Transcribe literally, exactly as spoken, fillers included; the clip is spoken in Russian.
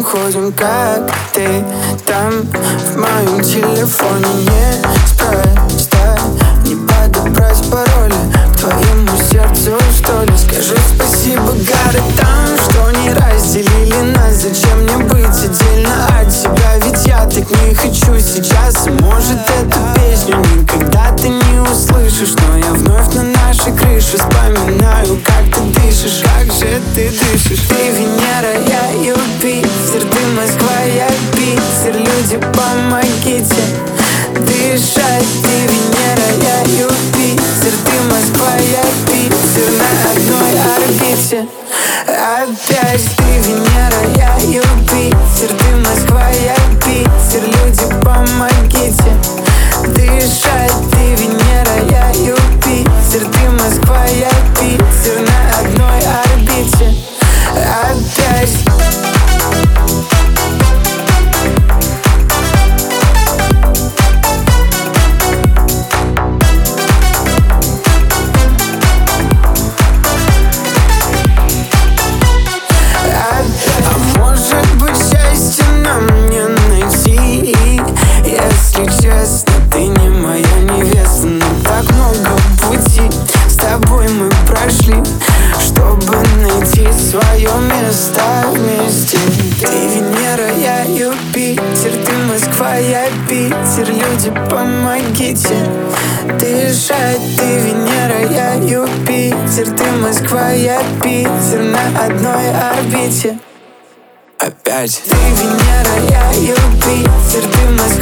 уходим, как ты там в моем телефоне. Не спроста, не подобрать пароли к твоему сердцу, что ли. Скажи спасибо городам, что не разделили нас. Зачем мне быть отдельно от тебя? Ведь я так не хочу сейчас. Может, эту песню никогда ты не услышишь, но я вновь на нашей крыше вспоминаю, как ты дышишь. Как же ты дышишь? Ты Венера, я Юпитер. Ты Москва, я Питер. Люди, помогите дышать. Ты Венера, я Юпитер. Ты Москва, я Питер. На одной орбите опять. Ты Венера, я Юпитер. Ты Москва, я Питер. Люди, помогите дышать. Ты Венера, я Юпитер. Ты Москва, я Питер. На одной орбите опять. Честно, ты не моя невеста, но так много пути с тобой мы прошли, чтобы найти свое место вместе. Ты Венера, я Юпитер. Ты Москва, я Питер. Люди, помогите дышать. Ты Венера, я Юпитер. Ты Москва, я Питер. На одной орбите опять. Ты Венера, я Юпитер. Ты Москва,